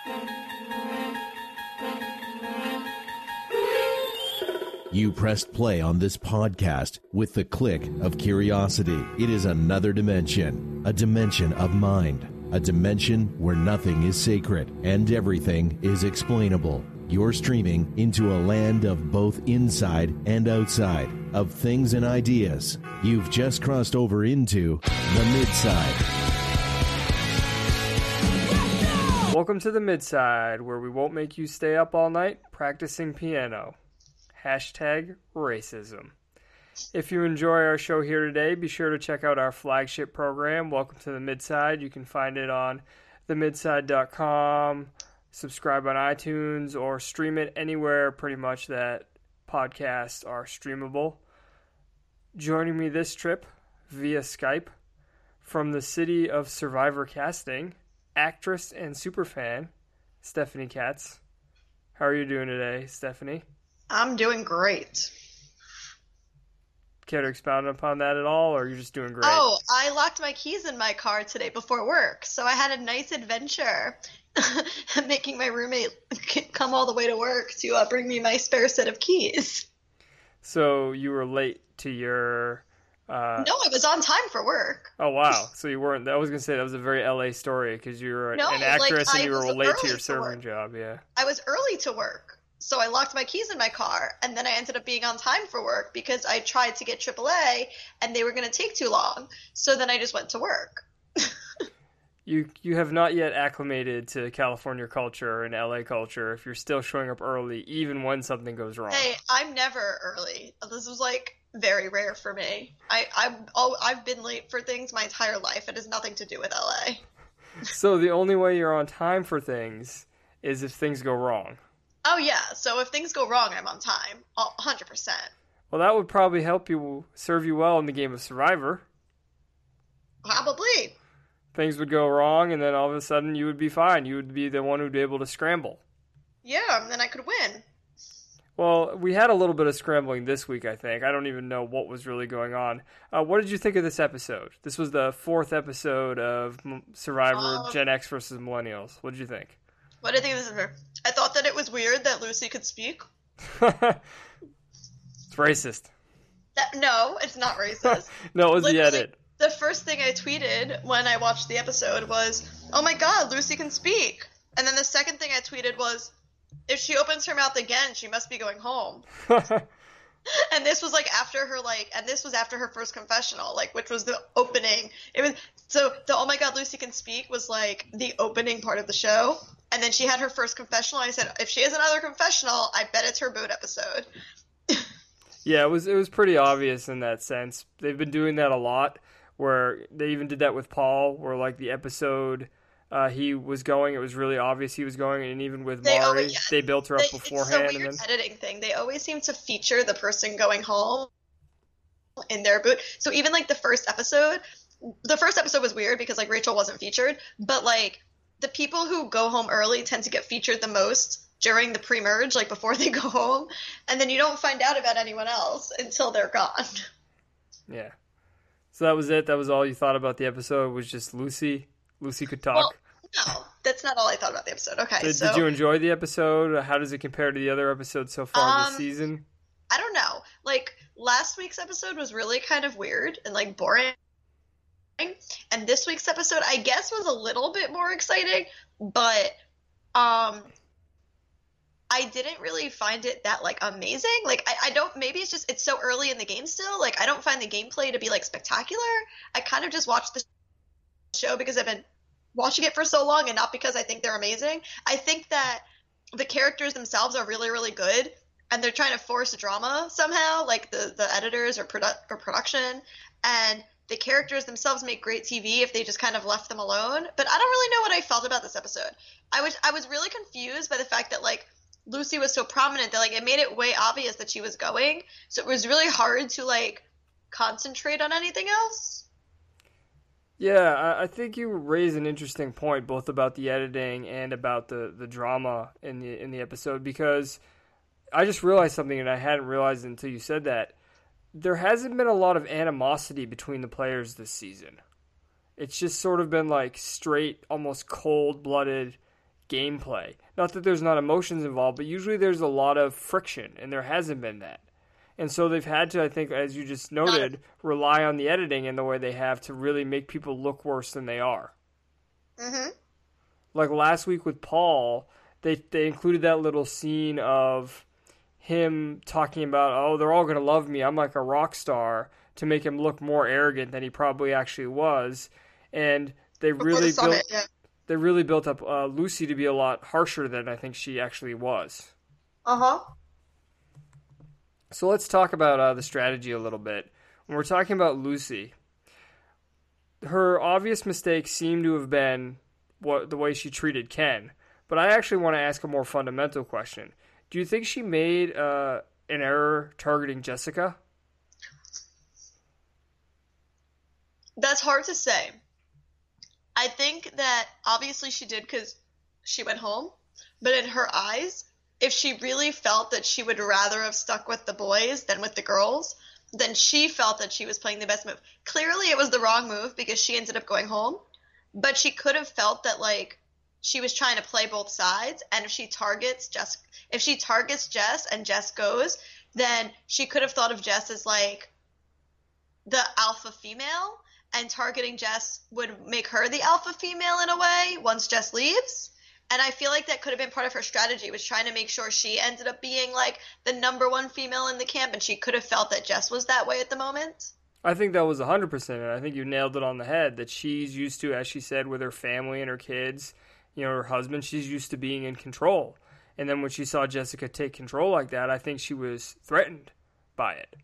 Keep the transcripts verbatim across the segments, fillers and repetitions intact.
You pressed play on this podcast with the click of curiosity. It is another dimension, a dimension of mind, a dimension where nothing is sacred and everything is explainable. You're streaming into a land of both inside and outside, of things and ideas. You've just crossed over into the Midside. Welcome to the Midside, where we won't make you stay up all night practicing piano. Hashtag racism. If you enjoy our show here today, be sure to check out our flagship program, Welcome to the Midside. You can find it on the midside dot com, subscribe on iTunes, or stream it anywhere pretty much that podcasts are streamable. Joining me this trip via Skype from the city of Survivor casting, actress and superfan, Stephanie Katz. How are you doing today, Stephanie? I'm doing great. Care to expound upon that at all, or are you just doing great? Oh, I locked my keys in my car today before work, so I had a nice adventure making my roommate come all the way to work to uh, bring me my spare set of keys. So you were late to your... Uh... No, I was on time for work. Oh, wow. So you weren't... I was going to say that was a very L A story, because you were no, an actress like, and you I were late to your to serving work. job, yeah. I was early to work. So I locked my keys in my car, and then I ended up being on time for work because I tried to get triple A, and they were going to take too long. So then I just went to work. you you have not yet acclimated to California culture and L A culture if you're still showing up early, even when something goes wrong. Hey, I'm never early. This was, like, very rare for me. I, I've, oh, I've been late for things my entire life. It has nothing to do with L A. So the only way you're on time for things is if things go wrong. Oh, yeah. So if things go wrong, I'm on time. one hundred percent. Well, that would probably help you, serve you well in the game of Survivor. Probably. Things would go wrong, and then all of a sudden you would be fine. You would be the one who'd be able to scramble. Yeah, and then I could win. Well, we had a little bit of scrambling this week, I think. I don't even know what was really going on. Uh, what did you think of this episode? This was the fourth episode of Survivor um, Gen X versus Millennials. What did you think? What did I think of this? I thought that it was weird that Lucy could speak. It's racist. That, no, it's not racist. No, it was Literally, the edit. The first thing I tweeted when I watched the episode was, oh my god, Lucy can speak. And then the second thing I tweeted was, if she opens her mouth again, she must be going home. And this was like after her like, and this was after her first confessional, like, which was the opening. It was so the oh my god, Lucy can speak was like the opening part of the show, and then she had her first confessional. I said, if she has another confessional, I bet it's her boot episode. Yeah, it was it was pretty obvious in that sense. They've been doing that a lot, where they even did that with Paul, where like the episode. Uh, he was going. It was really obvious he was going, and even with they Mari, always, yeah, they built her up they, beforehand. It's a weird and then... editing thing. They always seem to feature the person going home in their boot. So even like the first episode, the first episode was weird because like Rachel wasn't featured, but like the people who go home early tend to get featured the most during the pre-merge, like before they go home, and then you don't find out about anyone else until they're gone. Yeah. So that was it. That was all you thought about the episode. Was just Lucy. Lucy could talk. Well, no, that's not all I thought about the episode. Okay, did, so... Did you enjoy the episode? How does it compare to the other episodes so far um, this season? I don't know. Like, last week's episode was really kind of weird and, like, boring. And this week's episode, I guess, was a little bit more exciting. But, um... I didn't really find it that, like, amazing. Like, I, I don't... Maybe it's just... It's so early in the game still. Like, I don't find the gameplay to be, like, spectacular. I kind of just watched the show because I've been... watching it for so long and not because I think they're amazing. I think that the characters themselves are really, really good, and they're trying to force drama somehow, like the, the editors or, produ- or production, and the characters themselves make great T V if they just kind of left them alone. But I don't really know what I felt about this episode. I was I was really confused by the fact that, like, Lucy was so prominent that, like, it made it way obvious that she was going, so it was really hard to, like, concentrate on anything else. Yeah, I think you raise an interesting point, both about the editing and about the, the drama in the in the episode, because I just realized something, and I hadn't realized until you said that. There hasn't been a lot of animosity between the players this season. It's just sort of been like straight, almost cold-blooded gameplay. Not that there's not emotions involved, but usually there's a lot of friction, and there hasn't been that. And so they've had to, I think, as you just noted, rely on the editing in the way they have to really make people look worse than they are. Mm-hmm. Like last week with Paul, they they included that little scene of him talking about, oh, they're all going to love me, I'm like a rock star, to make him look more arrogant than he probably actually was. And they really the built summit, yeah. they really built up uh, Lucy to be a lot harsher than I think she actually was. Uh-huh. So let's talk about uh, the strategy a little bit. When we're talking about Lucy, her obvious mistakes seem to have been what the way she treated Ken. But I actually want to ask a more fundamental question. Do you think she made uh, an error targeting Jessica? That's hard to say. I think that obviously she did because she went home. But in her eyes, if she really felt that she would rather have stuck with the boys than with the girls, then she felt that she was playing the best move. Clearly it was the wrong move because she ended up going home. But she could have felt that, like, she was trying to play both sides, and if she targets Jess, if she targets Jess and Jess goes, then she could have thought of Jess as, like, the alpha female, and targeting Jess would make her the alpha female in a way once Jess leaves. And I feel like that could have been part of her strategy, was trying to make sure she ended up being, like, the number one female in the camp, and she could have felt that Jess was that way at the moment. I think that was one hundred percent, and I think you nailed it on the head, that she's used to, as she said, with her family and her kids, you know, her husband, she's used to being in control. And then when she saw Jessica take control like that, I think she was threatened by it.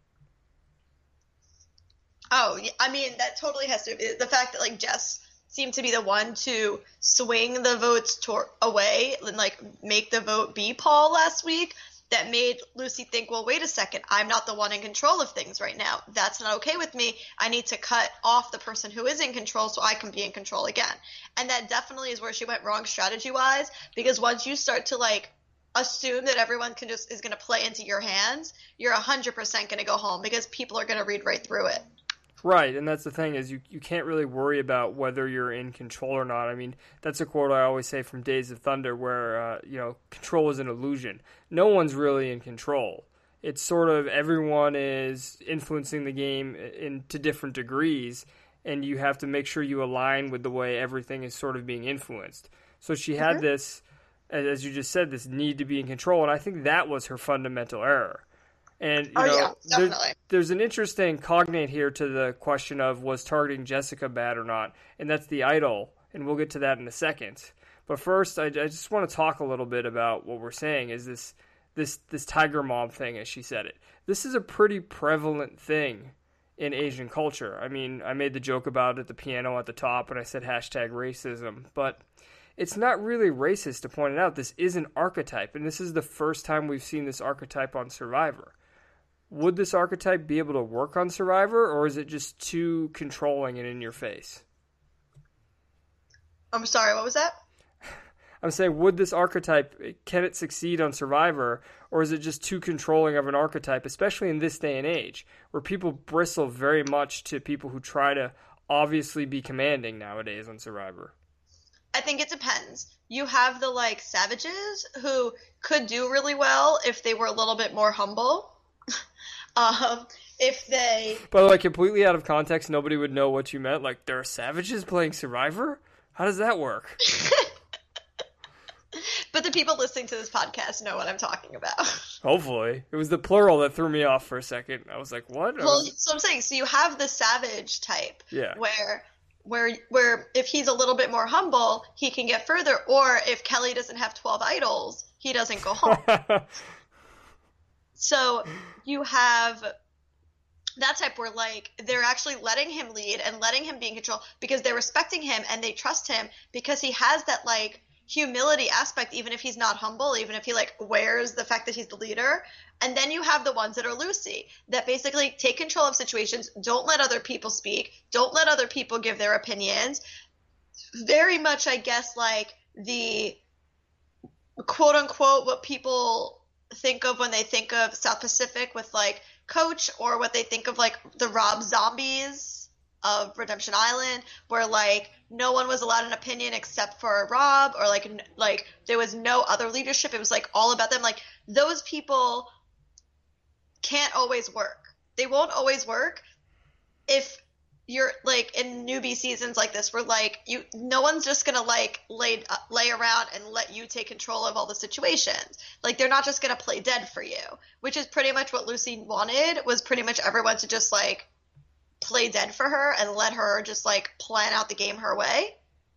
Oh, I mean, that totally has to be the fact that, like, Jess seemed to be the one to swing the votes tor- away and, like, make the vote be Paul last week. That made Lucy think, well, wait a second, I'm not the one in control of things right now. That's not okay with me. I need to cut off the person who is in control so I can be in control again. And that definitely is where she went wrong strategy-wise, because once you start to, like, assume that everyone can just is going to play into your hands, you're one hundred percent going to go home because people are going to read right through it. Right, and that's the thing, is you, you can't really worry about whether you're in control or not. I mean, that's a quote I always say from Days of Thunder where, uh, you know, control is an illusion. No one's really in control. It's sort of everyone is influencing the game in to different degrees, and you have to make sure you align with the way everything is sort of being influenced. So she had mm-hmm. this, as you just said, this need to be in control, and I think that was her fundamental error. And, you oh, know, yeah, definitely. There's, there's an interesting cognate here to the question of was targeting Jessica bad or not, and that's the idol, and we'll get to that in a second. But first, I, I just want to talk a little bit about what we're saying is this, this, this tiger mom thing, as she said it. This is a pretty prevalent thing in Asian culture. I mean, I made the joke about it at the piano at the top, and I said hashtag racism, but it's not really racist to point it out. This is an archetype, and this is the first time we've seen this archetype on Survivor. Would this archetype be able to work on Survivor, or is it just too controlling and in your face? I'm sorry, what was that? I'm saying, would this archetype, can it succeed on Survivor, or is it just too controlling of an archetype, especially in this day and age, where people bristle very much to people who try to obviously be commanding nowadays on Survivor? I think it depends. You have the, like, savages who could do really well if they were a little bit more humble. Um, if they... By the way, completely out of context, nobody would know what you meant. Like, there are savages playing Survivor? How does that work? But the people listening to this podcast know what I'm talking about. Hopefully. It was the plural that threw me off for a second. I was like, what? Well, so I'm saying, so you have the savage type. Yeah. Where... Where where if he's a little bit more humble, he can get further. Or if Kelly doesn't have twelve idols, he doesn't go home. So you have that type where, like, they're actually letting him lead and letting him be in control because they're respecting him and they trust him because he has that, like, humility aspect, even if he's not humble, even if he, like, wears the fact that he's the leader. And then you have the ones that are Lucy, that basically take control of situations, don't let other people speak, don't let other people give their opinions. Very much, I guess, like the quote-unquote what people think of when they think of South Pacific with, like, Coach, or what they think of, like, the Rob Zombies of Redemption Island, where, like, no one was allowed an opinion except for Rob, or like like there was no other leadership. It was like all about them. Like those people can't always work. They won't always work if you're like in newbie seasons like this, where like you, no one's just gonna like lay uh, lay around and let you take control of all the situations. Like they're not just gonna play dead for you, which is pretty much what Lucy wanted. Was pretty much everyone to just like play dead for her and let her just like plan out the game her way.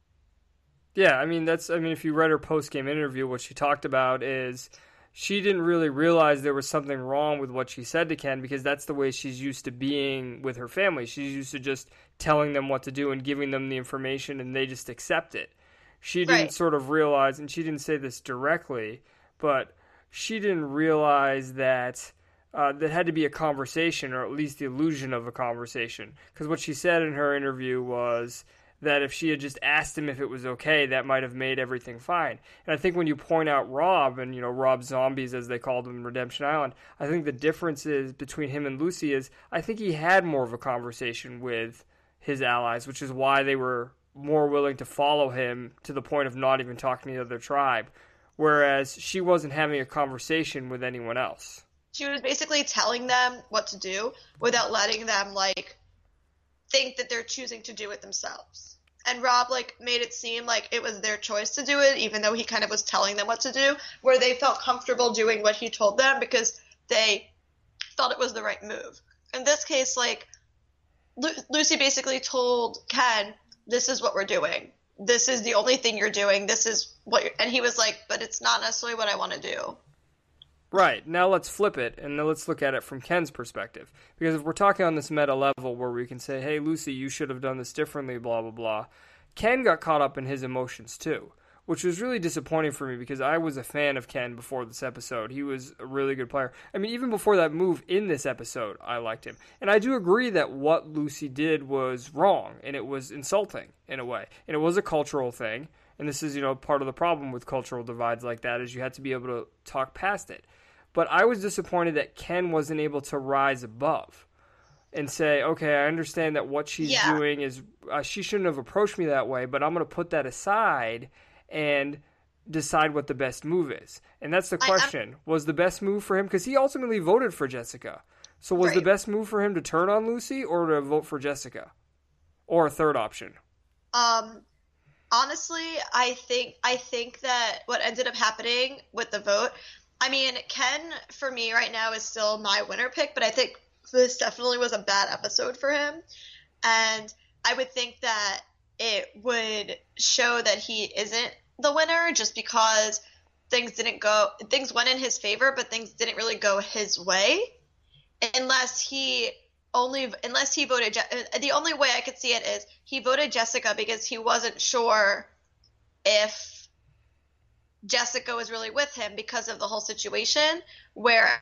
Yeah, I mean that's I mean if you read her post game interview, what she talked about is she didn't really realize there was something wrong with what she said to Ken, because that's the way she's used to being with her family. She's used to just telling them what to do and giving them the information, and they just accept it. She didn't Right. sort of realize, and she didn't say this directly, but she didn't realize that uh, there had to be a conversation, or at least the illusion of a conversation. Because what she said in her interview was that if she had just asked him if it was okay, that might have made everything fine. And I think when you point out Rob, and, you know, Rob Zombies, as they called him in Redemption Island, I think the difference is between him and Lucy is I think he had more of a conversation with his allies, which is why they were more willing to follow him to the point of not even talking to the other tribe, whereas she wasn't having a conversation with anyone else. She was basically telling them what to do without letting them like think that they're choosing to do it themselves. And Rob like made it seem like it was their choice to do it, even though he kind of was telling them what to do, where they felt comfortable doing what he told them because they felt it was the right move. In this case, like Lu- Lucy basically told Ken, "This is what we're doing. This is the only thing you're doing. This is what," you're... and he was like, "But it's not necessarily what I want to do." Right. Now let's flip it, and now let's look at it from Ken's perspective. Because if we're talking on this meta level where we can say, hey, Lucy, you should have done this differently, blah, blah, blah, Ken got caught up in his emotions too, which was really disappointing for me because I was a fan of Ken before this episode. He was a really good player. I mean, even before that move in this episode, I liked him. And I do agree that what Lucy did was wrong, and it was insulting in a way. And it was a cultural thing. And this is, you know, part of the problem with cultural divides like that is you had to be able to talk past it. But I was disappointed that Ken wasn't able to rise above and say, okay, I understand that what she's Yeah. doing is, uh, she shouldn't have approached me that way, but I'm going to put that aside and decide what the best move is. And that's the question. I, was the best move for him? Because he ultimately voted for Jessica. So was right. the best move for him to turn on Lucy or to vote for Jessica? Or a third option? Um... Honestly, I think I think that what ended up happening with the vote, I mean, Ken, for me right now, is still my winner pick, but I think this definitely was a bad episode for him. And I would think that it would show that he isn't the winner just because things didn't go, things went in his favor, but things didn't really go his way. Unless he only, unless he voted, the only way I could see it is he voted Jessica because he wasn't sure if Jessica was really with him because of the whole situation, whereas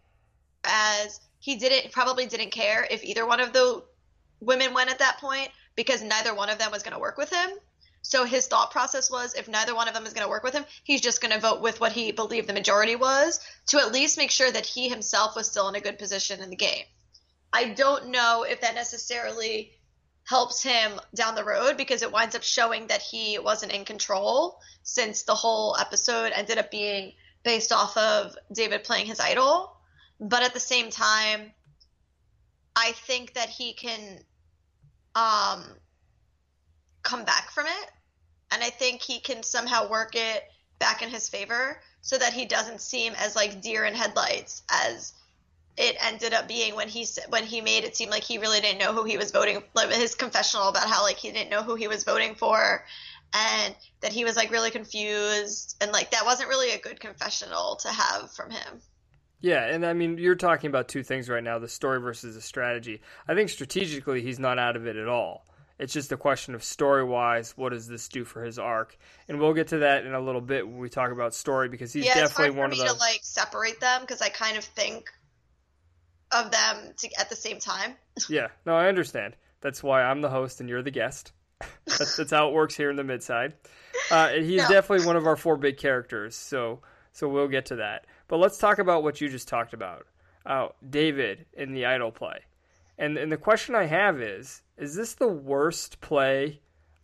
he didn't, probably didn't care if either one of the women went at that point because neither one of them was going to work with him. So his thought process was, if neither one of them is going to work with him, he's just going to vote with what he believed the majority was to at least make sure that he himself was still in a good position in the game. I don't know if that necessarily helps him down the road because it winds up showing that he wasn't in control since the whole episode ended up being based off of David playing his idol. But at the same time, I think that he can um, come back from it. And I think he can somehow work it back in his favor so that he doesn't seem as like deer in headlights as it ended up being when he when he made it seem like he really didn't know who he was voting, like his confessional about how like he didn't know who he was voting for and that he was like really confused, and like that wasn't really a good confessional to have from him. Yeah, and I mean, you're talking about two things right now, the story versus the strategy. I think strategically he's not out of it at all. It's just a question of story-wise, what does this do for his arc? And we'll get to that in a little bit when we talk about story because he's yeah, definitely it's hard one for of me the... to like separate them because I kind of think of them to, at the same time. Yeah, no, I understand. That's why I'm the host and you're the guest. That's, that's how it works here in the Midside. Uh, he's no. definitely one of our four big characters, so so we'll get to that. But let's talk about what you just talked about. Uh, David in the idol play. And and the question I have is, is this the worst play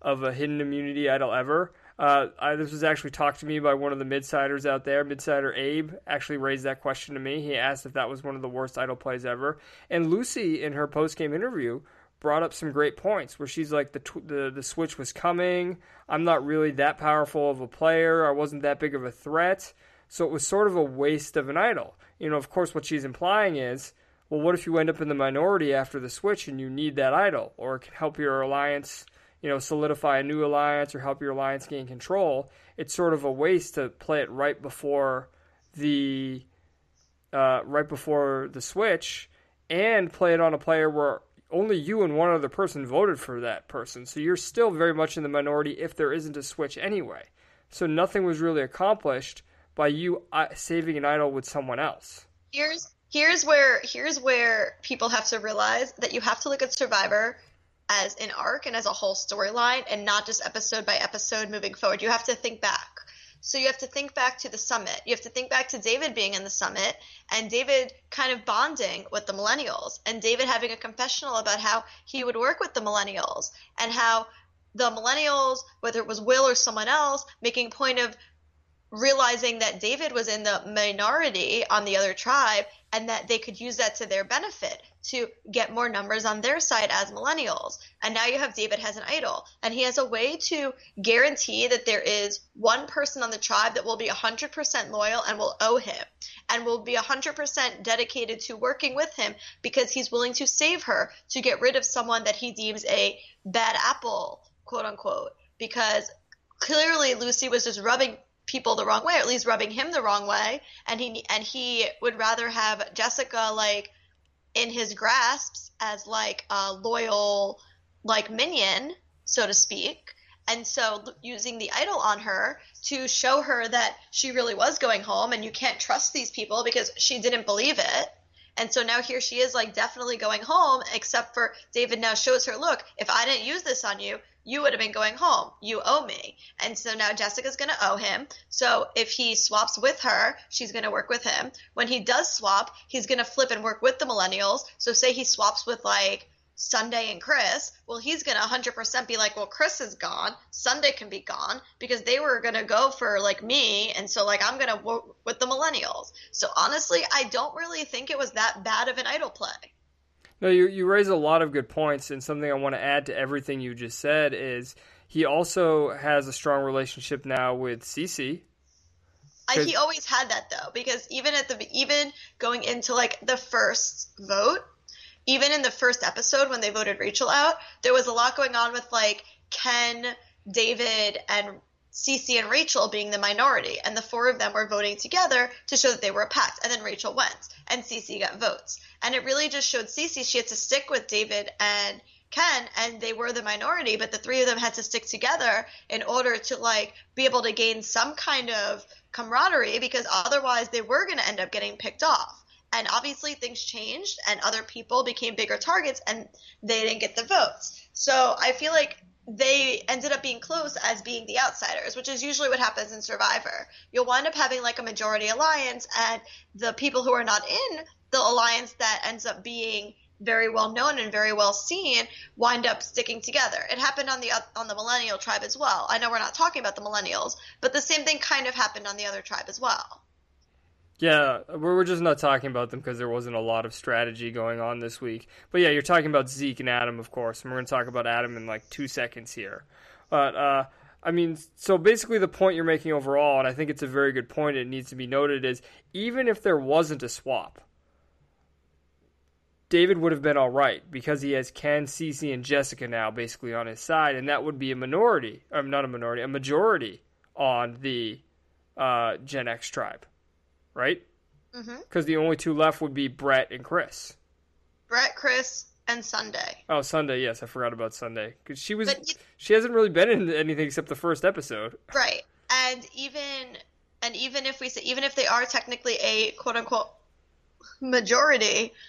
of a hidden immunity idol ever. Uh, I, this was actually talked to me by one of the midsiders out there. Midsider Abe actually raised that question to me. He asked if that was one of the worst idol plays ever. And Lucy, in her post-game interview, brought up some great points where she's like, the, tw- the the switch was coming. I'm not really that powerful of a player. I wasn't that big of a threat. So it was sort of a waste of an idol. You know, of course, what she's implying is, well, what if you end up in the minority after the switch and you need that idol? Or it can help your alliance, you know, solidify a new alliance or help your alliance gain control. It's sort of a waste to play it right before the uh, right before the switch and play it on a player where only you and one other person voted for that person. So you're still very much in the minority if there isn't a switch anyway. So nothing was really accomplished by you uh, saving an idol with someone else. Here's here's where here's where people have to realize that you have to look at Survivor as an arc and as a whole storyline and not just episode by episode moving forward. You have to think back. So you have to think back to the summit. You have to think back to David being in the summit and David kind of bonding with the millennials and David having a confessional about how he would work with the millennials and how the millennials, whether it was Will or someone else, making a point of realizing that David was in the minority on the other tribe and that they could use that to their benefit to get more numbers on their side as millennials. And now you have David has an idol and he has a way to guarantee that there is one person on the tribe that will be one hundred percent loyal and will owe him and will be one hundred percent dedicated to working with him because he's willing to save her to get rid of someone that he deems a bad apple, quote unquote, because clearly Lucy was just rubbing people the wrong way, or at least rubbing him the wrong way, and he and he would rather have Jessica like in his grasps as like a loyal like minion, so to speak, and so using the idol on her to show her that she really was going home and you can't trust these people because she didn't believe it. And so now here she is like definitely going home, except for David now shows her, look, if I didn't use this on you, you would have been going home. You owe me. And so now Jessica's going to owe him. So if he swaps with her, she's going to work with him. When he does swap, he's going to flip and work with the millennials. So say he swaps with like Sunday and Chris. Well, he's going to one hundred percent be like, well, Chris is gone. Sunday can be gone because they were going to go for like me. And so like I'm going to work with the millennials. So honestly, I don't really think it was that bad of an idol play. No, you you raise a lot of good points, and something I want to add to everything you just said is he also has a strong relationship now with Cece. I, he always had that though, because even at the even going into like the first vote, even in the first episode when they voted Rachel out, there was a lot going on with like Ken, David, and Cece and Rachel being the minority, and the four of them were voting together to show that they were a pact, and then Rachel went, and Cece got votes. And it really just showed Cece she had to stick with David and Ken, and they were the minority, but the three of them had to stick together in order to like be able to gain some kind of camaraderie, because otherwise they were going to end up getting picked off. And obviously things changed, and other people became bigger targets, and they didn't get the votes. So I feel like they ended up being close as being the outsiders, which is usually what happens in Survivor. You'll wind up having like a majority alliance, and the people who are not in the alliance that ends up being very well known and very well seen wind up sticking together. It happened on the on the millennial tribe as well. I know we're not talking about the millennials, but the same thing kind of happened on the other tribe as well. Yeah, we're just not talking about them because there wasn't a lot of strategy going on this week. But yeah, you're talking about Zeke and Adam, of course, and we're going to talk about Adam in like two seconds here. But, uh, I mean, so basically the point you're making overall, and I think it's a very good point, it needs to be noted, is even if there wasn't a swap, David would have been all right because he has Ken, Cece, and Jessica now basically on his side, and that would be a minority, or not a minority, a majority on the uh, Gen X tribe. Right? Because mm-hmm. the only two left would be Brett and Chris. Brett, Chris, and Sunday. Oh, Sunday, yes. I forgot about Sunday. Because she was, you, she hasn't really been in anything except the first episode. Right. And even and even if we say, even if they are technically a quote-unquote majority,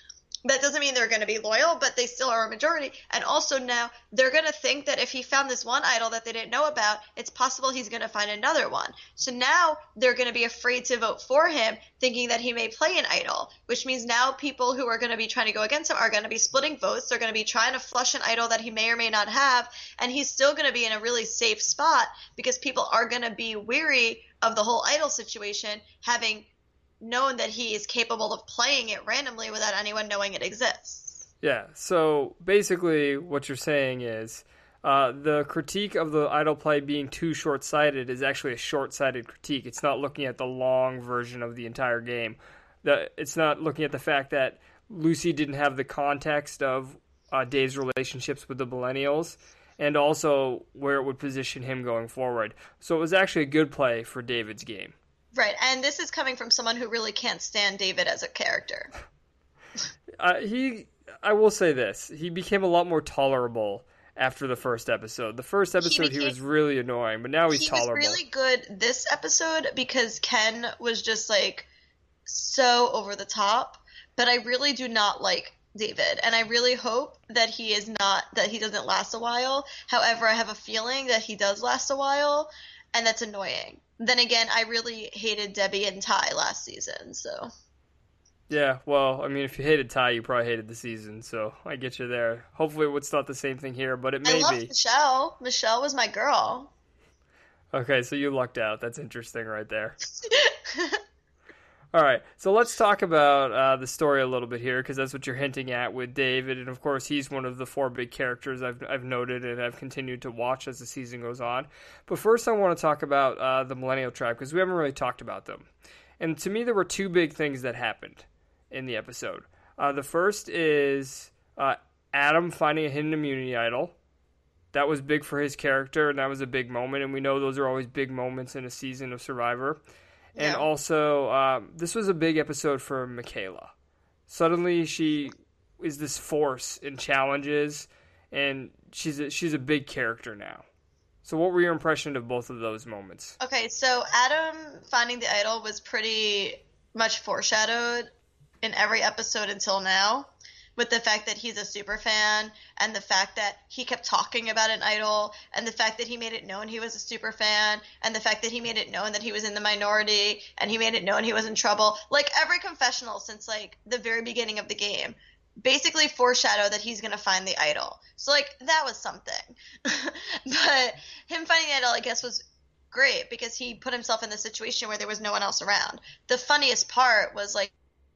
That doesn't mean they're going to be loyal, but they still are a majority. And also now they're going to think that if he found this one idol that they didn't know about, it's possible he's going to find another one. So now they're going to be afraid to vote for him, thinking that he may play an idol, which means now people who are going to be trying to go against him are going to be splitting votes. They're going to be trying to flush an idol that he may or may not have, and he's still going to be in a really safe spot because people are going to be weary of the whole idol situation, having known that he is capable of playing it randomly without anyone knowing it exists. Yeah, so basically what you're saying is uh, the critique of the idol play being too short-sighted is actually a short-sighted critique. It's not looking at the long version of the entire game. The, it's not looking at the fact that Lucy didn't have the context of uh, Dave's relationships with the millennials and also where it would position him going forward. So it was actually a good play for David's game. Right, and this is coming from someone who really can't stand David as a character. uh, he, I will say this, he became a lot more tolerable after the first episode. The first episode he, became, he was really annoying, but now he's he tolerable. He was really good this episode because Ken was just, like, so over the top, but I really do not like David, and I really hope that he is not, that he doesn't last a while. However, I have a feeling that he does last a while, and that's annoying. Then again, I really hated Debbie and Ty last season, so. Yeah, well, I mean, if you hated Ty, you probably hated the season, so I get you there. Hopefully it's not the same thing here, but it may be. I love be. Michelle. Michelle was my girl. Okay, so you lucked out. That's interesting right there. All right, so let's talk about uh, the story a little bit here, because that's what you're hinting at with David, and of course he's one of the four big characters I've I've noted and I've continued to watch as the season goes on. But first I want to talk about uh, the Millennial Tribe, because we haven't really talked about them. And to me there were two big things that happened in the episode. Uh, the first is uh, Adam finding a hidden immunity idol. That was big for his character, and that was a big moment, and we know those are always big moments in a season of Survivor. And yeah. also, um, this was a big episode for Michaela. Suddenly, she is this force in challenges, and she's a, she's a big character now. So what were your impression of both of those moments? Okay, so Adam finding the idol was pretty much foreshadowed in every episode until now, with the fact that he's a super fan, and the fact that he kept talking about an idol, and the fact that he made it known he was a super fan, and the fact that he made it known that he was in the minority, and he made it known he was in trouble. Like, every confessional since, like, the very beginning of the game basically foreshadowed that he's going to find the idol. So, like, that was something. But him finding the idol, I guess, was great, because he put himself in the situation where there was no one else around. The funniest part was, like,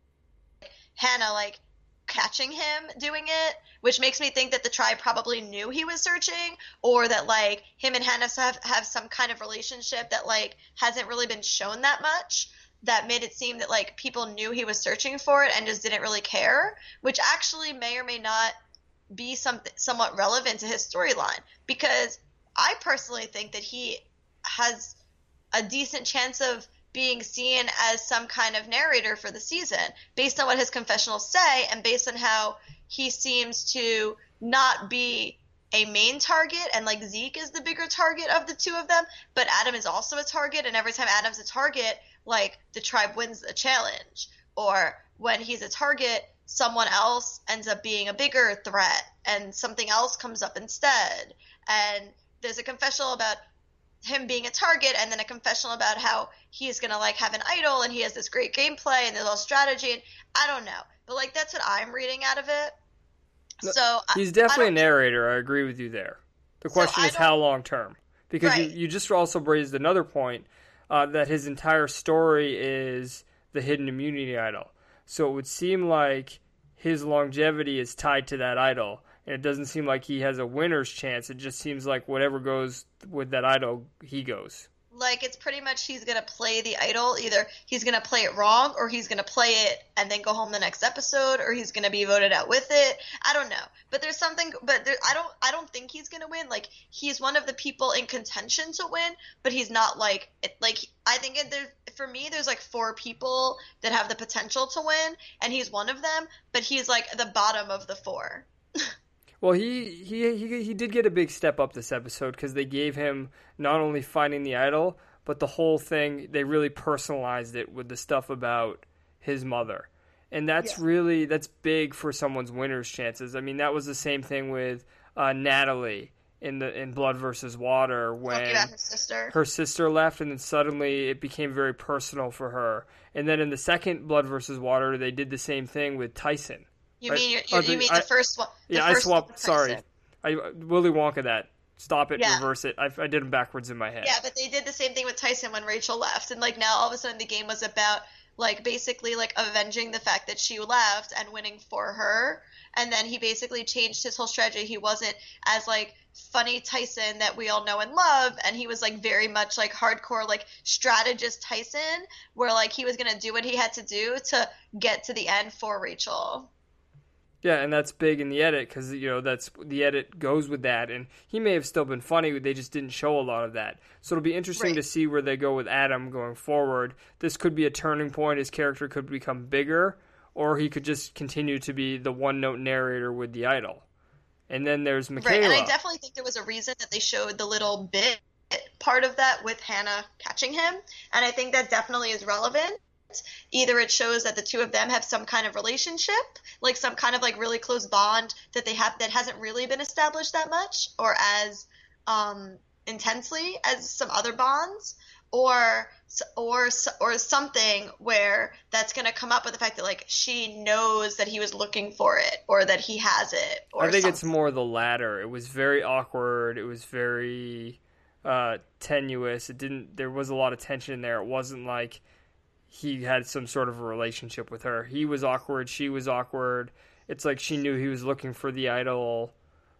Hannah, like, catching him doing it, which makes me think that the tribe probably knew he was searching, or that like him and Hannah have, have some kind of relationship that like hasn't really been shown that much, that made it seem that like people knew he was searching for it and just didn't really care, which actually may or may not be something somewhat relevant to his storyline, because I personally think that he has a decent chance of being seen as some kind of narrator for the season, based on what his confessionals say and based on how he seems to not be a main target, and like Zeke is the bigger target of the two of them, but Adam is also a target, and every time Adam's a target, like the tribe wins the challenge, or when he's a target, someone else ends up being a bigger threat and something else comes up instead. And there's a confessional about him being a target, and then a confessional about how he's gonna like have an idol and he has this great gameplay and there's all strategy, and I don't know, but like that's what I'm reading out of it. So he's definitely a narrator. I agree with you there. The question so is how long term, because right. you, you just also raised another point uh, that his entire story is the hidden immunity idol. So it would seem like his longevity is tied to that idol. And it doesn't seem like he has a winner's chance. It just seems like whatever goes with that idol, he goes. Like, it's pretty much he's going to play the idol. Either he's going to play it wrong, or he's going to play it and then go home the next episode, or he's going to be voted out with it. I don't know. But there's something, but there, I don't I don't think he's going to win. Like, he's one of the people in contention to win, but he's not like, it, like, I think it, there, for me, there's like four people that have the potential to win, and he's one of them, but he's like the bottom of the four. Well, he, he he he did get a big step up this episode, because they gave him not only finding the idol, but the whole thing, they really personalized it with the stuff about his mother. And that's Yeah. really, that's big for someone's winner's chances. I mean, that was the same thing with uh, Natalie in the in Blood versus Water when Talking about her sister. her sister left, and then suddenly it became very personal for her. And then in the second Blood versus Water, they did the same thing with Tyson. You right? mean you, Oh, you the- mean I- the first one? The Yeah, I first one swapped. with Sorry, Tyson. I Willy Wonka that. Stop it, Yeah. reverse it. I, I did them backwards in my head. Yeah, but they did the same thing with Tyson when Rachel left, and like now all of a sudden the game was about like basically like avenging the fact that she left and winning for her. And then he basically changed his whole strategy. He wasn't as like funny Tyson that we all know and love, and he was like very much like hardcore like strategist Tyson, where like he was gonna do what he had to do to get to the end for Rachel. Yeah, and that's big in the edit because, you know, that's the edit goes with that. And he may have still been funny, they just didn't show a lot of that. So it'll be interesting Right. to see where they go with Adam going forward. This could be a turning point. His character could become bigger, or he could just continue to be the one-note narrator with the idol. And then there's Michaela. Right, and I definitely think there was a reason that they showed the little bit part of that with Hannah catching him, and I think that definitely is relevant. Either it shows that the two of them have some kind of relationship, like some kind of like really close bond that they have that hasn't really been established that much or as um, intensely as some other bonds, or or or something where that's going to come up with the fact that like she knows that he was looking for it or that he has it. Or I think something. it's more the latter. It was very awkward. It was very uh, tenuous. It didn't. There was a lot of tension there. It wasn't like he had some sort of a relationship with her. He was awkward. She was awkward. It's like she knew he was looking for the idol.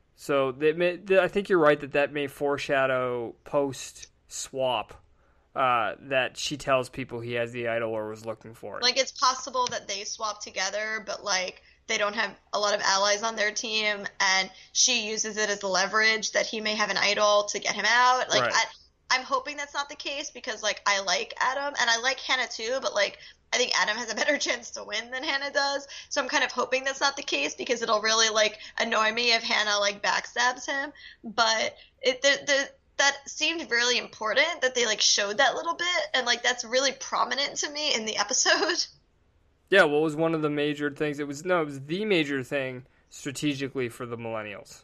So they may, I think you're right that that may foreshadow post swap uh, that she tells people he has the idol or was looking for it. Like it's possible that they swap together, but like they don't have a lot of allies on their team, and she uses it as leverage that he may have an idol to get him out. Like Right. I, I'm hoping that's not the case because like I like Adam and I like Hannah too, but like I think Adam has a better chance to win than Hannah does. So I'm kind of hoping that's not the case because it'll really like annoy me if Hannah like backstabs him. But it the, the that seemed really important that they like showed that little bit, and like that's really prominent to me in the episode. Yeah, what was one of the major things? It was no, it was the major thing strategically for the millennials.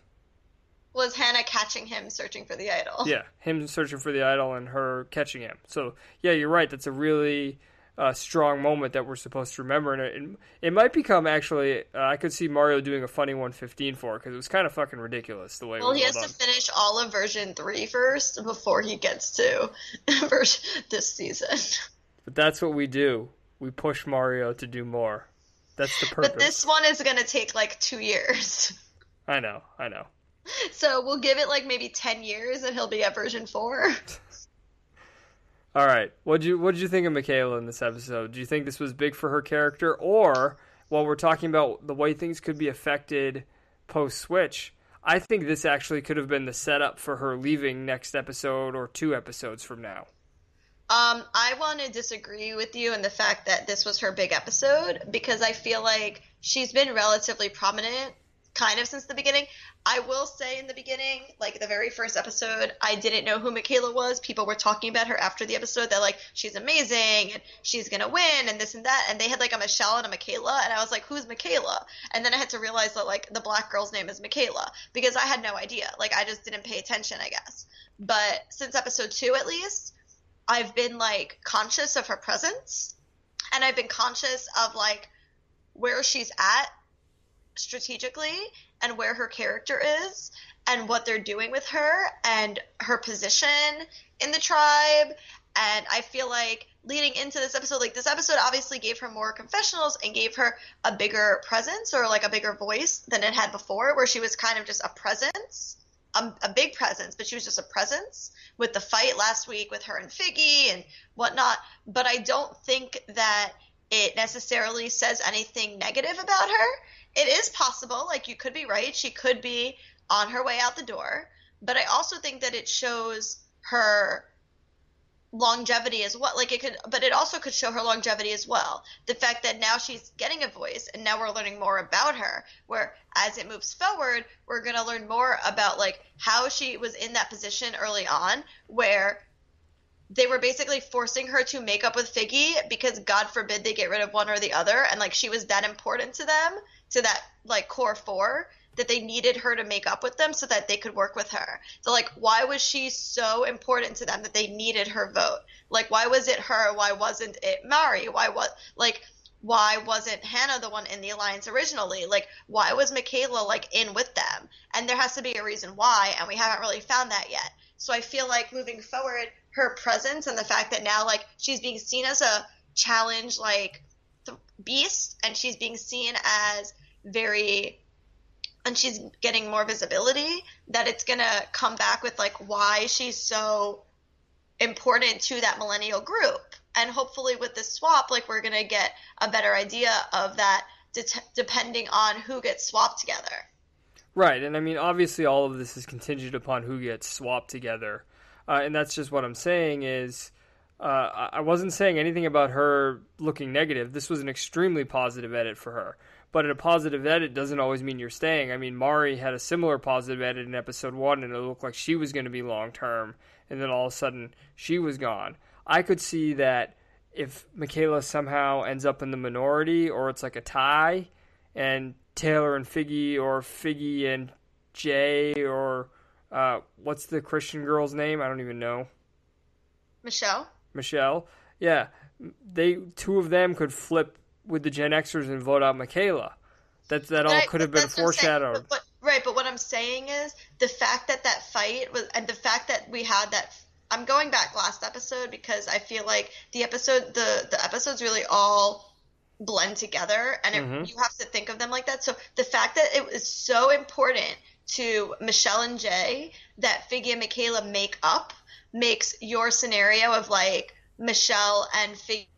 Was Hannah catching him searching for the idol. Yeah, him searching for the idol and her catching him. So, yeah, you're right. That's a really uh, strong moment that we're supposed to remember. And it, it might become, actually, uh, I could see Mario doing a funny one fifteen for because it was kind of fucking ridiculous the way Well, it was he all has done. to finish all of version three first before he gets to version this season. But that's what we do. We push Mario to do more. That's the purpose. But this one is going to take like two years. I know, I know. So we'll give it like maybe ten years and he'll be at version four. All right. What did you what did you think of Michaela in this episode? Do you think this was big for her character, or while we're talking about the way things could be affected post Switch, I think this actually could have been the setup for her leaving next episode or two episodes from now. Um, I want to disagree with you in the fact that this was her big episode because I feel like she's been relatively prominent kind of since the beginning. I will say in the beginning, like the very first episode, I didn't know who Michaela was. People were talking about her after the episode. They're like, she's amazing and she's going to win and this and that. And they had like a Michelle and a Michaela. And I was like, who's Michaela? And then I had to realize that like the black girl's name is Michaela because I had no idea. Like I just didn't pay attention, I guess. But since episode two, at least, I've been like conscious of her presence and I've been conscious of like where she's at strategically and where her character is and what they're doing with her and her position in the tribe. And I feel like leading into this episode, like this episode obviously gave her more confessionals and gave her a bigger presence or like a bigger voice than it had before, where she was kind of just a presence, a, a big presence, but she was just a presence with the fight last week with her and Figgy and whatnot. But I don't think that it necessarily says anything negative about her. It is possible, like you could be right, she could be on her way out the door, but I also think that it shows her longevity as well. Like it could, but it also could show her longevity as well. The fact that now she's getting a voice and now we're learning more about her, where as it moves forward, we're going to learn more about like how she was in that position early on, where they were basically forcing her to make up with Figgy because God forbid they get rid of one or the other. And like, she was that important to them, to that like core four, that they needed her to make up with them so that they could work with her. So like, why was she so important to them that they needed her vote? Like, why was it her? Why wasn't it Mari? Why was like, why wasn't Hannah the one in the alliance originally? Like, why was Michaela like in with them? And there has to be a reason why, and we haven't really found that yet. So I feel like moving forward, her presence and the fact that now like she's being seen as a challenge like th- beast, and she's being seen as very, and she's getting more visibility, that it's gonna come back with like why she's so important to that millennial group. And hopefully with this swap, like we're gonna get a better idea of that de- depending on who gets swapped together. Right, and I mean, obviously all of this is contingent upon who gets swapped together. Uh, and that's just what I'm saying is, uh, I wasn't saying anything about her looking negative. This was an extremely positive edit for her. But a positive edit doesn't always mean you're staying. I mean, Mari had a similar positive edit in episode one, and it looked like she was going to be long-term, and then all of a sudden, she was gone. I could see that if Michaela somehow ends up in the minority, or it's like a tie, and Taylor and Figgy, or Figgy and Jay, or uh, what's the Christian girl's name? I don't even know. Michelle? Michelle. Yeah. They two of them could flip with the Gen Xers and vote out Michaela. That, that all right, could have been foreshadowed. But, but, right, but what I'm saying is the fact that that fight was, and the fact that we had that, I'm going back last episode because I feel like the episode, the, the episodes really all blend together, and it, mm-hmm. you have to think of them like that. So the fact that it was so important to Michelle and Jay that Figgy and Michaela make up makes your scenario of like Michelle and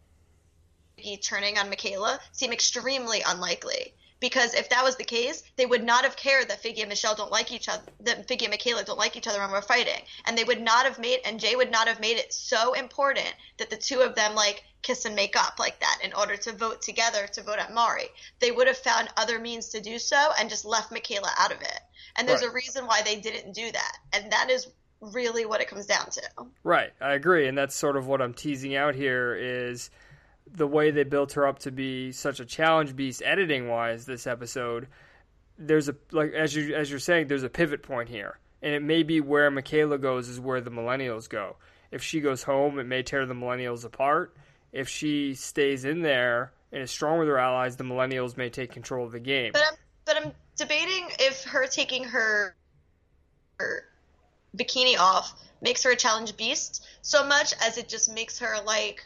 Figgy turning on Michaela seem extremely unlikely. Because if that was the case, they would not have cared that Figgy and Michelle don't like each other, that Figgy and Michaela don't like each other when we're fighting. And they would not have made, and Jay would not have made it so important that the two of them like kiss and make up like that in order to vote together to vote at Mari. They would have found other means to do so and just left Michaela out of it. And there's right. a reason why they didn't do that. And that is really what it comes down to. Right. I agree. And that's sort of what I'm teasing out here is the way they built her up to be such a challenge beast editing wise this episode. There's a, like, as you, as you're saying, there's a pivot point here, and it may be where Michaela goes is where the millennials go. If she goes home, it may tear the millennials apart. If she stays in there and is strong with her allies, the millennials may take control of the game. But I'm, but I'm debating if her taking her, her bikini off makes her a challenge beast so much as it just makes her like,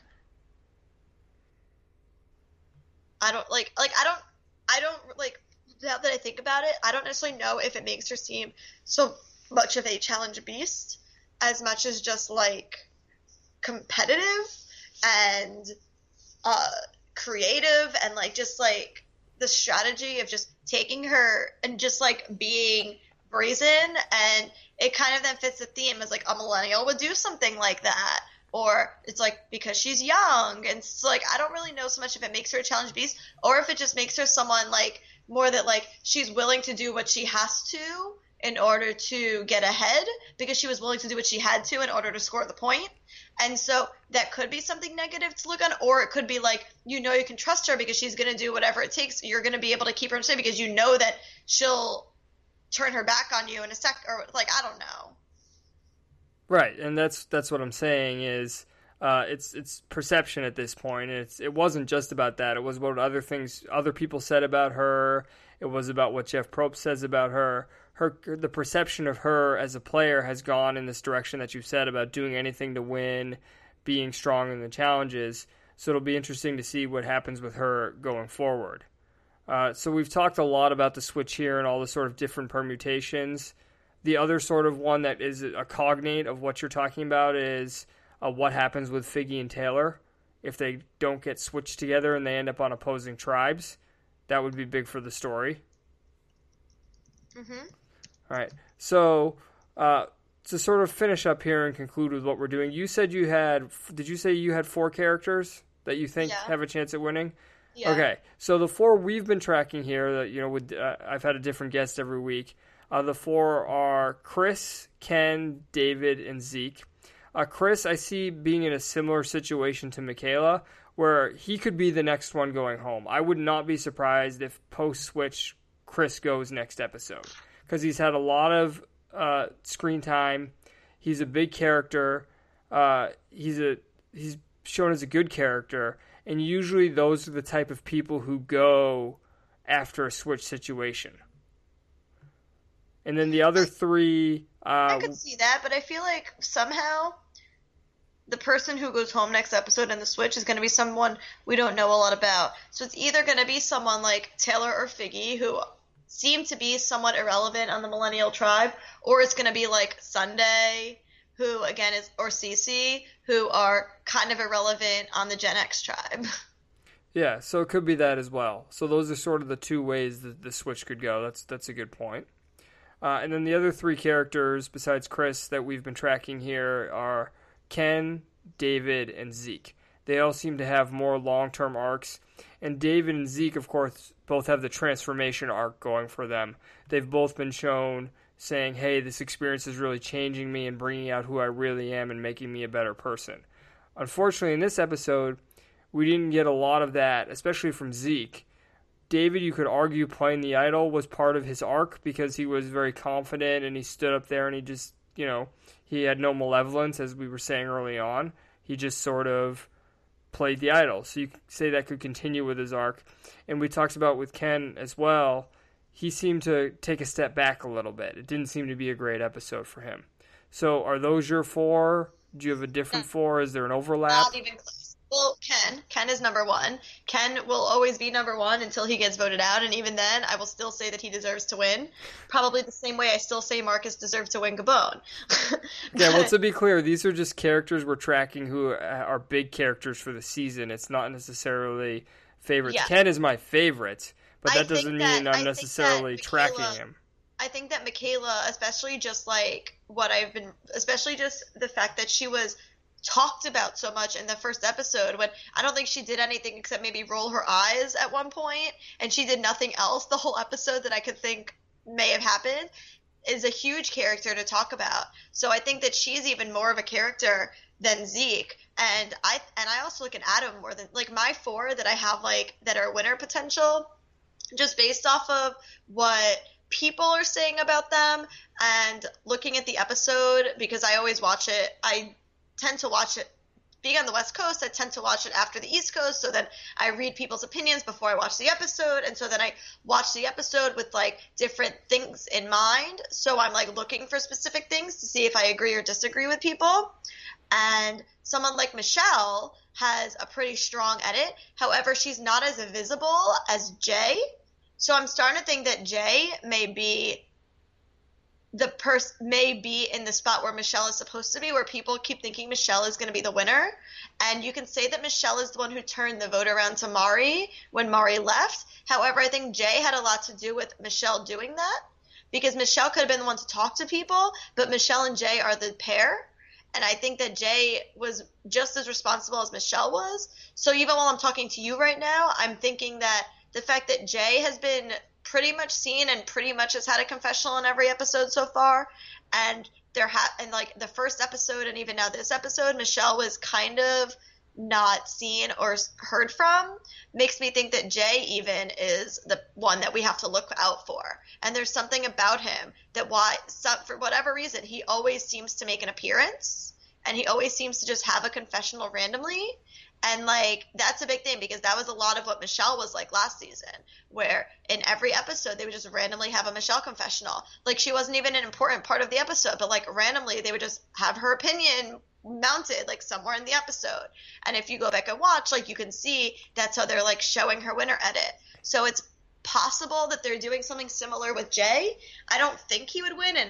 I don't like, like, I don't, I don't like, now that I think about it, I don't necessarily know if it makes her seem so much of a challenge beast as much as just like competitive and uh, creative and like just like the strategy of just taking her and just like being brazen. And it kind of then fits the theme as like a millennial would do something like that. Or it's like because she's young, and it's like I don't really know so much if it makes her a challenge beast or if it just makes her someone like more that like she's willing to do what she has to in order to get ahead because she was willing to do what she had to in order to score the point. And so that could be something negative to look on, or it could be like, you know, you can trust her because she's going to do whatever it takes. You're going to be able to keep her safe because you know that she'll turn her back on you in a sec, or like I don't know. Right, and that's that's what I'm saying is uh, it's it's perception at this point. And it's it wasn't just about that. It was about other things other people said about her. It was about what Jeff Probst says about her. Her the perception of her as a player has gone in this direction that you've said about doing anything to win, being strong in the challenges. So it'll be interesting to see what happens with her going forward. Uh, so we've talked a lot about the switch here and all the sort of different permutations. The other sort of one that is a cognate of what you're talking about is uh, what happens with Figgy and Taylor if they don't get switched together and they end up on opposing tribes. That would be big for the story. Mm-hmm. All right. So uh, to sort of finish up here and conclude with what we're doing, you said you had, did you say you had four characters that you think yeah. have a chance at winning? Yeah. Okay. So the four we've been tracking here, that you know, with uh, I've had a different guest every week. Uh, the four are Chris, Ken, David, and Zeke. Uh, Chris, I see being in a similar situation to Michaela, where he could be the next one going home. I would not be surprised if post-switch Chris goes next episode, because he's had a lot of uh, screen time. He's a big character. Uh, he's a he's shown as a good character, and usually those are the type of people who go after a switch situation. And then the other three... Uh, I could see that, but I feel like somehow the person who goes home next episode in the switch is going to be someone we don't know a lot about. So it's either going to be someone like Taylor or Figgy, who seem to be somewhat irrelevant on the Millennial Tribe, or it's going to be like Sunday, who again is, or Cece, who are kind of irrelevant on the Gen X tribe. Yeah, so it could be that as well. So those are sort of the two ways that the switch could go. That's that's a good point. Uh, and then the other three characters besides Chris that we've been tracking here are Ken, David, and Zeke. They all seem to have more long-term arcs. And David and Zeke, of course, both have the transformation arc going for them. They've both been shown saying, hey, this experience is really changing me and bringing out who I really am and making me a better person. Unfortunately, in this episode, we didn't get a lot of that, especially from Zeke. David, you could argue playing the idol was part of his arc because he was very confident and he stood up there and he just, you know, he had no malevolence, as we were saying early on. He just sort of played the idol. So you could say that could continue with his arc. And we talked about with Ken as well, he seemed to take a step back a little bit. It didn't seem to be a great episode for him. So are those your four? Do you have a different four? Is there an overlap? Not even close. Well, Ken. Ken is number one. Ken will always be number one until he gets voted out, and even then, I will still say that he deserves to win. Probably the same way I still say Marcus deserves to win Gabon. Yeah, well, to be clear, these are just characters we're tracking who are big characters for the season. It's not necessarily favorites. Yeah. Ken is my favorite, but that I doesn't think mean that- I'm I necessarily think that Michaela- tracking him. I think that Michaela, especially just like what I've been, especially just the fact that she was talked about so much in the first episode, when I don't think she did anything except maybe roll her eyes at one point, and she did nothing else the whole episode that I could think may have happened, is a huge character to talk about. So I think that she's even more of a character than Zeke. And I and I also look at Adam more than, like, my four that I have, like, that are winner potential, just based off of what people are saying about them and looking at the episode, because I always watch it. I tend to watch it, being on the West Coast, I tend to watch it after the East Coast, so then I read people's opinions before I watch the episode, and so then I watch the episode with, like, different things in mind, so I'm, like, looking for specific things to see if I agree or disagree with people. And someone like Michelle has a pretty strong edit, however, she's not as visible as Jay, so I'm starting to think that Jay may be the person may be in the spot where Michelle is supposed to be, where people keep thinking Michelle is going to be the winner. And you can say that Michelle is the one who turned the vote around to Mari when Mari left. However, I think Jay had a lot to do with Michelle doing that, because Michelle could have been the one to talk to people, but Michelle and Jay are the pair. And I think that Jay was just as responsible as Michelle was. So even while I'm talking to you right now, I'm thinking that the fact that Jay has been pretty much seen and pretty much has had a confessional in every episode so far, and there ha- and like the first episode and even now this episode, Michelle was kind of not seen or heard from, makes me think that Jay even is the one that we have to look out for. And there's something about him that why some, for whatever reason, he always seems to make an appearance, and he always seems to just have a confessional randomly. And, like, that's a big thing, because that was a lot of what Michelle was like last season, where in every episode they would just randomly have a Michelle confessional. Like, she wasn't even an important part of the episode, but, like, randomly they would just have her opinion mounted, like, somewhere in the episode. And if you go back and watch, like, you can see that's how they're, like, showing her winner edit. So it's possible that they're doing something similar with Jay. I don't think he would win, and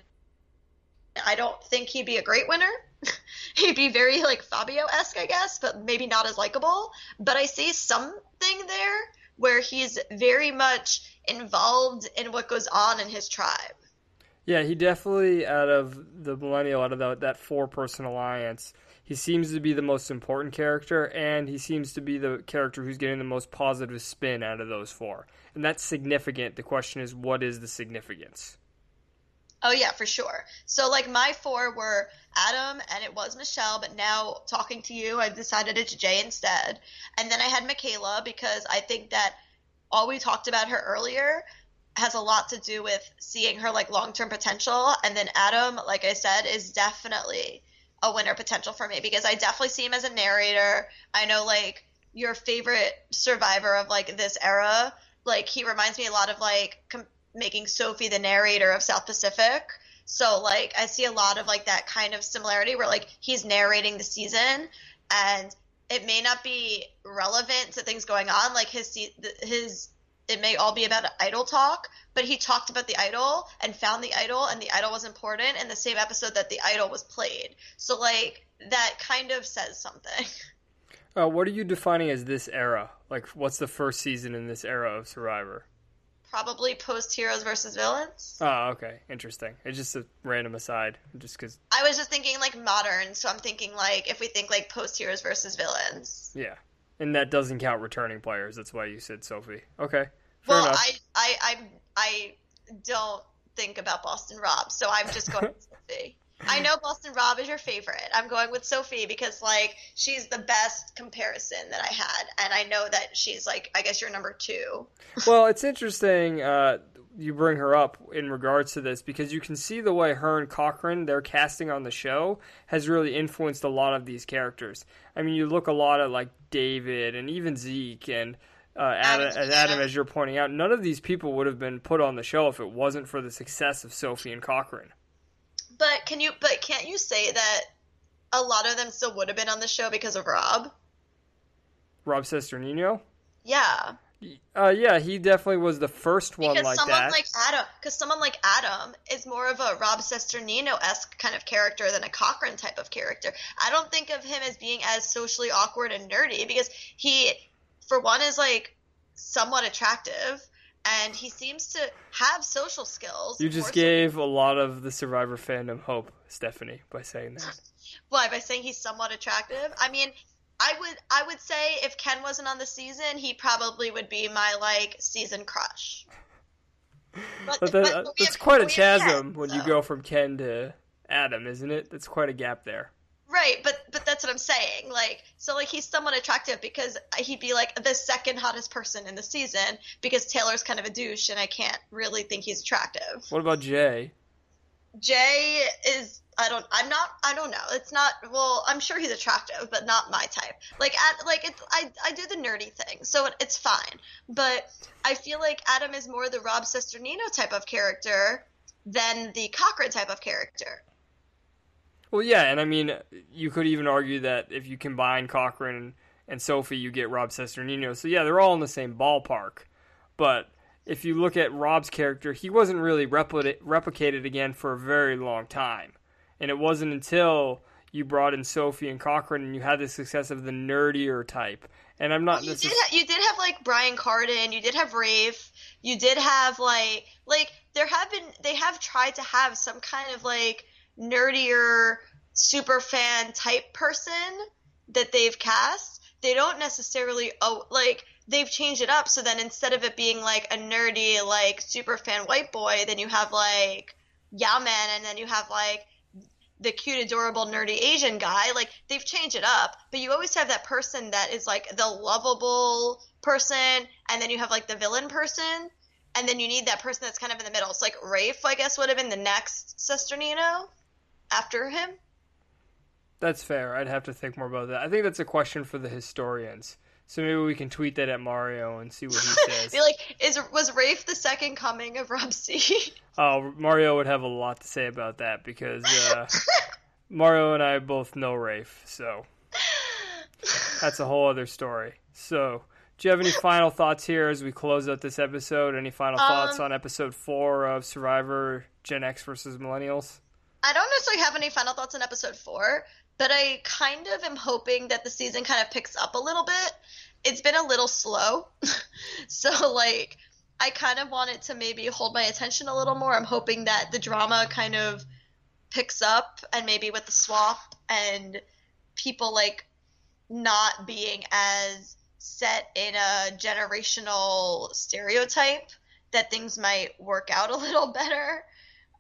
I don't think he'd be a great winner. He'd be very, like, Fabio-esque, I guess, but maybe not as likable. But I see something there where he's very much involved in what goes on in his tribe. Yeah, he definitely, out of the Millennial, out of the, that four-person alliance, he seems to be the most important character, and he seems to be the character who's getting the most positive spin out of those four. And that's significant. The question is, what is the significance? Oh yeah, for sure. So like my four were Adam and it was Michelle, but now talking to you, I've decided it's Jay instead. And then I had Michaela because I think that all we talked about her earlier has a lot to do with seeing her like long-term potential. And then Adam, like I said, is definitely a winner potential for me because I definitely see him as a narrator. I know like your favorite survivor of like this era, like he reminds me a lot of like com- making Sophie the narrator of South Pacific. So like I see a lot of like that kind of similarity where like he's narrating the season and it may not be relevant to things going on, like his his it may all be about idol talk, but he talked about the idol and found the idol and the idol was important in the same episode that the idol was played. So like that kind of says something. Uh, what are you defining as this era? Like what's the first season in this era of Survivor? Probably post Heroes versus Villains. Oh, okay. Interesting. It's just a random aside. Just because I was just thinking like modern, so I'm thinking like if we think like post Heroes versus Villains. Yeah. And that doesn't count returning players. That's why you said Sophie. Okay. Fair well, enough. I, I, I, I don't think about Boston Rob, so I'm just going with Sophie. I know Boston Rob is your favorite. I'm going with Sophie because, like, she's the best comparison that I had, and I know that she's, like, I guess you're number two. Well, it's interesting uh, you bring her up in regards to this because you can see the way her and Cochran, their casting on the show, has really influenced a lot of these characters. I mean, you look a lot at, like, David and even Zeke and uh, Adam, as Adam, as you're pointing out, none of these people would have been put on the show if it wasn't for the success of Sophie and Cochran. But can you? But can't you say that a lot of them still would have been on the show because of Rob? Rob Cesternino? Yeah. Uh, yeah, he definitely was the first one because like someone that. Like Adam, because someone like Adam is more of a Rob Cesternino-esque kind of character than a Cochran type of character. I don't think of him as being as socially awkward and nerdy because he, for one, is like somewhat attractive. And he seems to have social skills. You just gave a lot of the Survivor fandom hope, Stephanie, by saying that. Why? By saying he's somewhat attractive? I mean, I would I would say if Ken wasn't on the season, he probably would be my, like, season crush. But, but, that, but that's have, quite a chasm Ken, when so. you go from Ken to Adam, isn't it? That's quite a gap there. Right, but but that's what I'm saying. Like, so like he's somewhat attractive because he'd be like the second hottest person in the season because Taylor's kind of a douche and I can't really think he's attractive. What about Jay? Jay is I don't I'm not I don't know. It's not well, I'm sure he's attractive, but not my type. Like at like it's I I do the nerdy thing, so it, it's fine. But I feel like Adam is more the Rob Cesternino type of character than the Cochran type of character. Well, yeah, and I mean, you could even argue that if you combine Cochran and Sophie, you get Rob Cesternino. So, yeah, they're all in the same ballpark. But if you look at Rob's character, he wasn't really repli- replicated again for a very long time. And it wasn't until you brought in Sophie and Cochran and you had the success of the nerdier type. And I'm not... Well, you, did ha- you did have, like, Brian Carden. You did have Rafe. You did have, like... Like, there have been... They have tried to have some kind of, like... nerdier super fan type person that they've cast. They don't necessarily oh like they've changed it up so then instead of it being like a nerdy like super fan white boy, then you have like Yao-Man and then you have like the cute adorable nerdy Asian guy. Like they've changed it up, but you always have that person that is like the lovable person and then you have like the villain person and then you need that person that's kind of in the middle. It's like Rafe, I guess, would have been the next Cesternino after him. That's fair. I'd have to think more about that. I think that's a question for the historians. So maybe we can tweet that at Mario and see what he says. Be like, is was Rafe the second coming of Rob C? Oh, Mario would have a lot to say about that because uh, Mario and I both know Rafe, so that's a whole other story. So, do you have any final thoughts here as we close out this episode? Any final um, thoughts on episode four of Survivor Gen X versus Millennials? I don't necessarily have any final thoughts on episode four, but I kind of am hoping that the season kind of picks up a little bit. It's been a little slow. So, like, I kind of want it to maybe hold my attention a little more. I'm hoping that the drama kind of picks up and maybe with the swap and people, like, not being as set in a generational stereotype that things might work out a little better.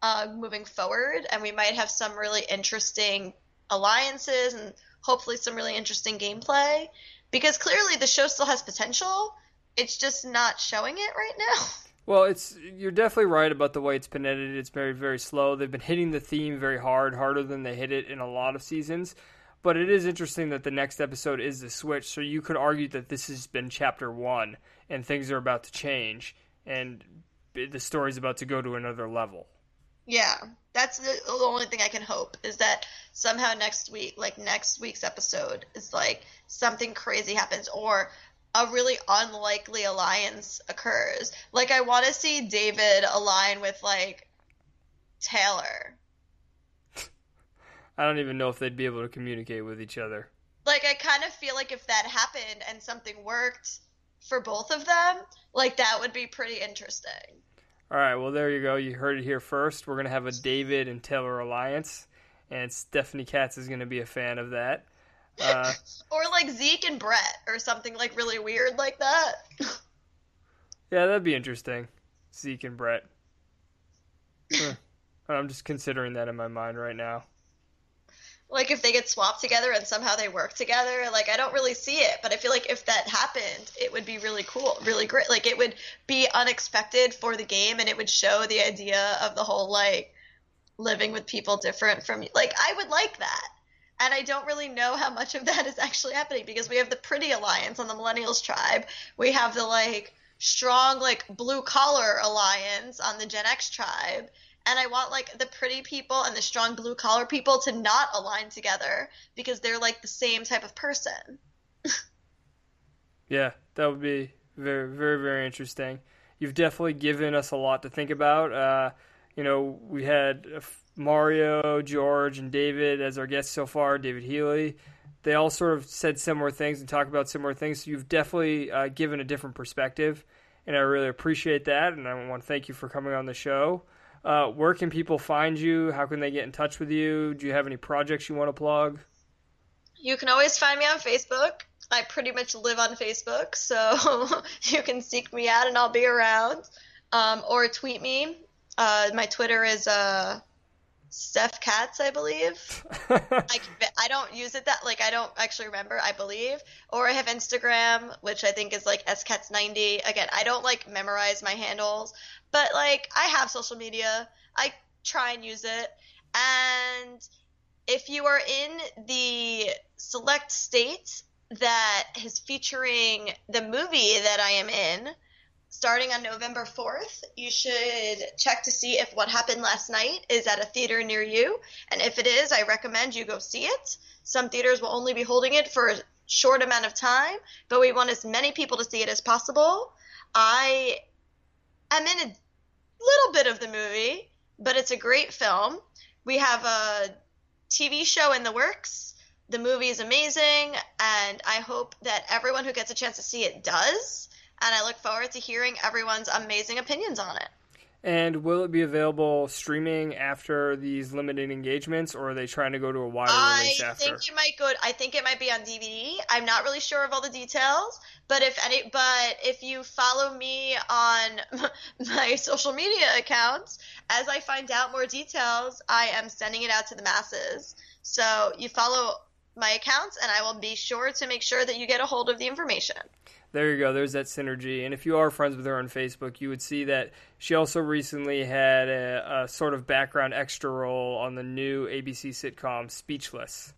uh, moving forward, and we might have some really interesting alliances and hopefully some really interesting gameplay, because clearly the show still has potential. It's just not showing it right now. Well, it's you're definitely right about the way it's been edited. It's very, very slow. They've been hitting the theme very hard, harder than they hit it in a lot of seasons. But it is interesting that the next episode is the switch, so you could argue that this has been chapter one, and things are about to change, and the story's about to go to another level. Yeah, that's the, the only thing I can hope, is that somehow next week, like next week's episode, is like something crazy happens, or a really unlikely alliance occurs. Like, I want to see David align with, like, Taylor. I don't even know if they'd be able to communicate with each other. Like, I kind of feel like if that happened and something worked for both of them, like, that would be pretty interesting. All right, well, there you go. You heard it here first. We're going to have a David and Taylor alliance, and Stephanie Katz is going to be a fan of that. Uh, or like Zeke and Brett, or something like really weird like that. Yeah, that'd be interesting. Zeke and Brett. Huh. I'm just considering that in my mind right now. Like if they get swapped together and somehow they work together, like I don't really see it, but I feel like if that happened, it would be really cool, really great. Like it would be unexpected for the game, and it would show the idea of the whole like living with people different from you. Like I would like that. And I don't really know how much of that is actually happening, because we have the pretty alliance on the Millennials tribe. We have the like strong like blue collar alliance on the Gen X tribe. And I want like the pretty people and the strong blue collar people to not align together, because they're like the same type of person. Yeah, that would be very, very, very interesting. You've definitely given us a lot to think about. Uh, you know, we had Mario, George, and David as our guests so far, David Healy. They all sort of said similar things and talked about similar things. So you've definitely uh, given a different perspective, and I really appreciate that, and I want to thank you for coming on the show. Uh, where can people find you? How can they get in touch with you? Do you have any projects you want to plug? You can always find me on Facebook. I pretty much live on Facebook, so you can seek me out and I'll be around. Um, or tweet me. Uh, my Twitter is uh, Steph Katz, I believe. I, I don't use it that, like, I don't actually remember, I believe. Or I have Instagram, which I think is, like, S Katz ninety. Again, I don't, like, memorize my handles. But, like, I have social media. I try and use it. And if you are in the select state that is featuring the movie that I am in, starting on November fourth, you should check to see if What Happened Last Night is at a theater near you. And if it is, I recommend you go see it. Some theaters will only be holding it for a short amount of time, but we want as many people to see it as possible. I am in a little bit of the movie, but it's a great film. We have a T V show in the works. The movie is amazing, and I hope that everyone who gets a chance to see it does. And I look forward to hearing everyone's amazing opinions on it. And will it be available streaming after these limited engagements, or are they trying to go to a wider release I after? think it might go. I think it might be on D V D. I'm not really sure of all the details, but if any, but if you follow me on my social media accounts, as I find out more details, I am sending it out to the masses. So you follow my accounts, and I will be sure to make sure that you get a hold of the information. There you go. There's that synergy. And if you are friends with her on Facebook, you would see that she also recently had a, a sort of background extra role on the new A B C sitcom Speechless.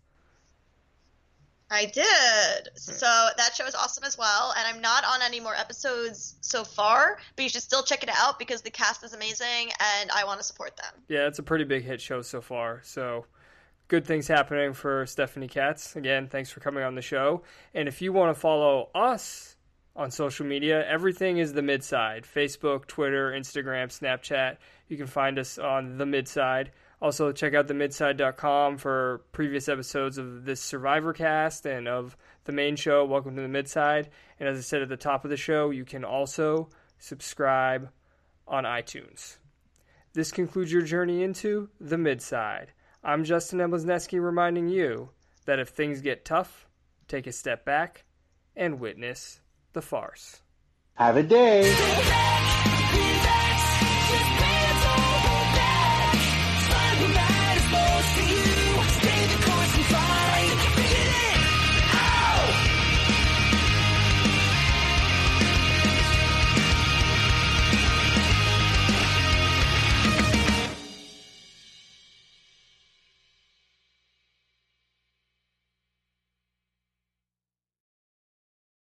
I did. So that show is awesome as well. And I'm not on any more episodes so far, but you should still check it out because the cast is amazing and I want to support them. Yeah, it's a pretty big hit show so far. So good things happening for Stephanie Katz. Again, thanks for coming on the show. And if you want to follow us on social media, everything is The Midside. Facebook, Twitter, Instagram, Snapchat. You can find us on The Midside. Also, check out the midside dot com for previous episodes of this Survivor cast and of the main show, Welcome to the Midside. And as I said at the top of the show, you can also subscribe on iTunes. This concludes your journey into The Midside. I'm Justin Emblesneski reminding you that if things get tough, take a step back and witness the farce. Have a day.